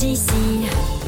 d'ici.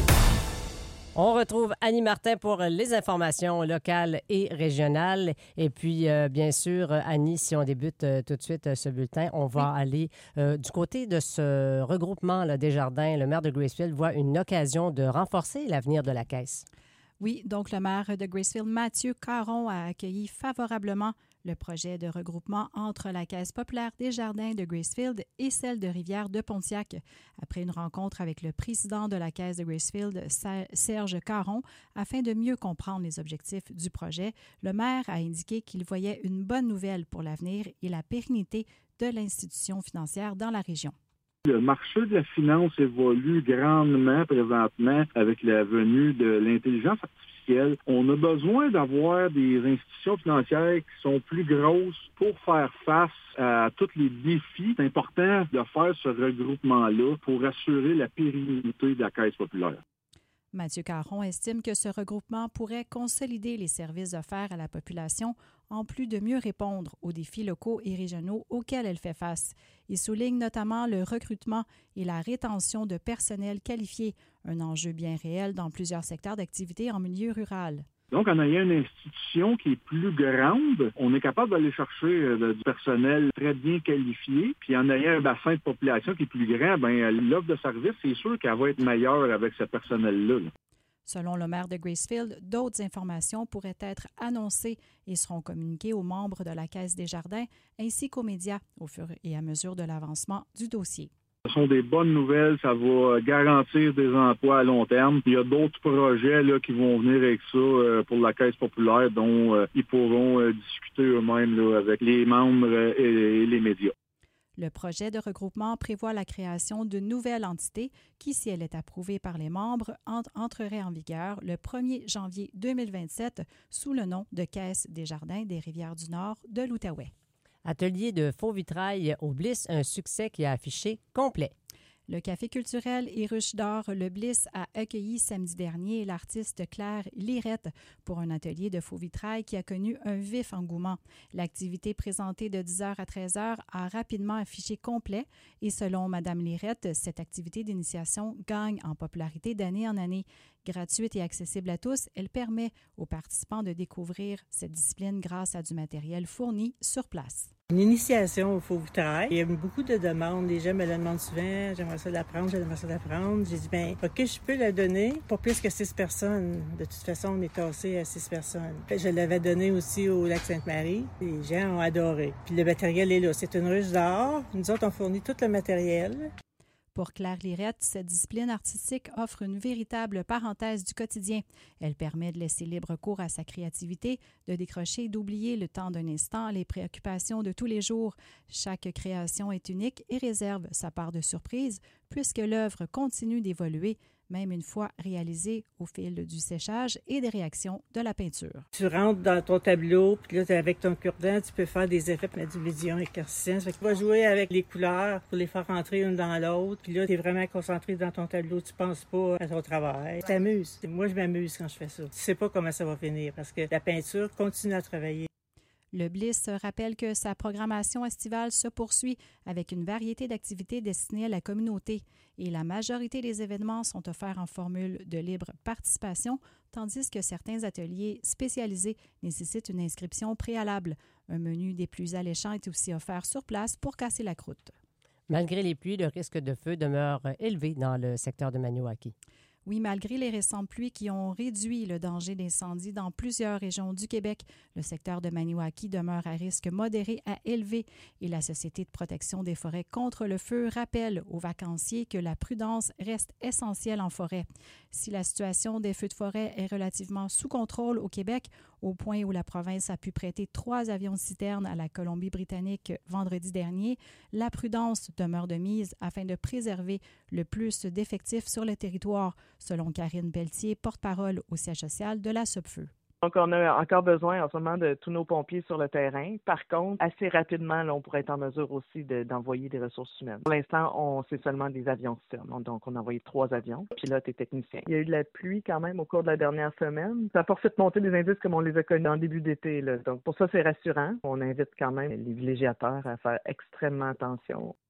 On retrouve Annie Martin pour les informations locales et régionales. Et puis, bien sûr, Annie, si on débute tout de suite ce bulletin, on va aller du côté de ce regroupement là, des jardins. Le maire de Gracefield voit une occasion de renforcer l'avenir de la Caisse. Oui, donc le maire de Gracefield, Mathieu Caron, a accueilli favorablement le projet de regroupement entre la Caisse populaire des jardins de Gracefield et celle de Rivière de Pontiac. Après une rencontre avec le président de la Caisse de Gracefield, Serge Caron, afin de mieux comprendre les objectifs du projet, le maire a indiqué qu'il voyait une bonne nouvelle pour l'avenir et la pérennité de l'institution financière dans la région. Le marché de la finance évolue grandement présentement avec la venue de l'intelligence artificielle. On a besoin d'avoir des institutions financières qui sont plus grosses pour faire face à tous les défis. C'est important de faire ce regroupement-là pour assurer la pérennité de la Caisse populaire. Mathieu Caron estime que ce regroupement pourrait consolider les services offerts à la population en plus de mieux répondre aux défis locaux et régionaux auxquels elle fait face. Il souligne notamment le recrutement et la rétention de personnel qualifié, un enjeu bien réel dans plusieurs secteurs d'activité en milieu rural. Donc, en ayant une institution qui est plus grande, on est capable d'aller chercher du personnel très bien qualifié. Puis, en ayant un bassin de population qui est plus grand, bien, l'offre de service, c'est sûr qu'elle va être meilleure avec ce personnel-là. Selon le maire de Gracefield, d'autres informations pourraient être annoncées et seront communiquées aux membres de la Caisse des jardins ainsi qu'aux médias au fur et à mesure de l'avancement du dossier. Ce sont des bonnes nouvelles, ça va garantir des emplois à long terme. Il y a d'autres projets là, qui vont venir avec ça pour la Caisse populaire dont ils pourront discuter eux-mêmes là, avec les membres et les médias. Le projet de regroupement prévoit la création d'une nouvelle entité qui, si elle est approuvée par les membres, entrerait en vigueur le 1er janvier 2027 sous le nom de Caisse des jardins des Rivières-du-Nord de l'Outaouais. Atelier de faux vitrail au Bliss, un succès qui a affiché complet. Le Café culturel et Ruche d'or Le Bliss a accueilli samedi dernier l'artiste Claire Lirette pour un atelier de faux vitrail qui a connu un vif engouement. L'activité présentée de 10h à 13h a rapidement affiché complet et selon Mme Lirette, cette activité d'initiation gagne en popularité d'année en année. Gratuite et accessible à tous, elle permet aux participants de découvrir cette discipline grâce à du matériel fourni sur place. Une initiation au faux vitrail. Il y a beaucoup de demandes. Les gens me le demandent souvent. J'aimerais ça l'apprendre, j'aimerais ça l'apprendre. J'ai dit, bien, OK, je peux la donner pour plus que 6 personnes. De toute façon, on est tassé à 6 personnes. Je l'avais donné aussi au Lac-Sainte-Marie. Les gens ont adoré. Puis le matériel est là. C'est une ruche d'or. Nous autres, on fournit tout le matériel. Pour Claire Lirette, cette discipline artistique offre une véritable parenthèse du quotidien. Elle permet de laisser libre cours à sa créativité, de décrocher et d'oublier le temps d'un instant les préoccupations de tous les jours. Chaque création est unique et réserve sa part de surprise puisque l'œuvre continue d'évoluer, même une fois réalisée au fil du séchage et des réactions de la peinture. Tu rentres dans ton tableau, puis là, avec ton cure-dent, tu peux faire des effets de médium éclaircissant. Tu vas jouer avec les couleurs pour les faire rentrer une dans l'autre. Puis là, tu es vraiment concentré dans ton tableau. Tu penses pas à ton travail. Tu t'amuses. Moi, je m'amuse quand je fais ça. Tu sais pas comment ça va finir parce que la peinture continue à travailler. Le Bliss rappelle que sa programmation estivale se poursuit avec une variété d'activités destinées à la communauté et la majorité des événements sont offerts en formule de libre participation, tandis que certains ateliers spécialisés nécessitent une inscription préalable. Un menu des plus alléchants est aussi offert sur place pour casser la croûte. Malgré les pluies, le risque de feu demeure élevé dans le secteur de Maniwaki. Oui, malgré les récentes pluies qui ont réduit le danger d'incendie dans plusieurs régions du Québec, le secteur de Maniwaki demeure à risque modéré à élevé et la Société de protection des forêts contre le feu rappelle aux vacanciers que la prudence reste essentielle en forêt. Si la situation des feux de forêt est relativement sous contrôle au Québec, au point où la province a pu prêter 3 avions-citernes à la Colombie-Britannique vendredi dernier, la prudence demeure de mise afin de préserver le plus d'effectifs sur le territoire, selon Karine Pelletier, porte-parole au siège social de la Sopfeu. Donc, on a encore besoin en ce moment de tous nos pompiers sur le terrain. Par contre, assez rapidement, là, on pourrait être en mesure aussi d'envoyer des ressources humaines. Pour l'instant, c'est seulement des avions citernes. Donc, on a envoyé 3 avions, pilotes et techniciens. Il y a eu de la pluie quand même au cours de la dernière semaine. Ça a pas fait monter les indices comme on les a connus en début d'été, là. Donc, pour ça, c'est rassurant. On invite quand même les villégiateurs à faire extrêmement attention.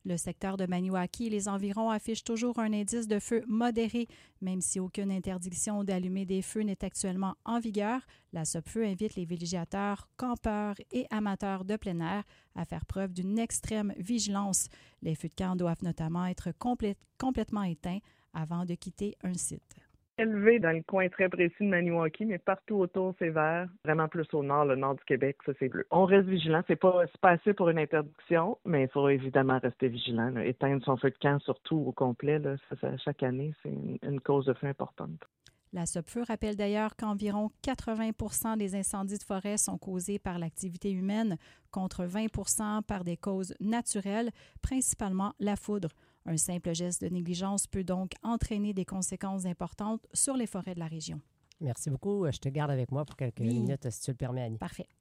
Le secteur de Maniwaki et les environs affichent toujours un indice de feu modéré. Même si aucune interdiction d'allumer des feux n'est actuellement en vigueur, la SOPFEU invite les villégiateurs, campeurs et amateurs de plein air à faire preuve d'une extrême vigilance. Les feux de camp doivent notamment être complètement éteints avant de quitter un site. Élevé dans le coin très précis de Maniwaki, mais partout autour, c'est vert. Vraiment plus au nord, le nord du Québec, ça, c'est bleu. On reste vigilant. C'est pas assez pour une interdiction, mais il faut évidemment rester vigilant. Là. Éteindre son feu de camp, surtout au complet, là, chaque année, c'est une cause de feu importante. La SOPFEU rappelle d'ailleurs qu'environ 80 des incendies de forêt sont causés par l'activité humaine, contre 20 par des causes naturelles, principalement la foudre. Un simple geste de négligence peut donc entraîner des conséquences importantes sur les forêts de la région. Merci beaucoup. Je te garde avec moi pour quelques minutes, si tu le permets, Annie. Parfait.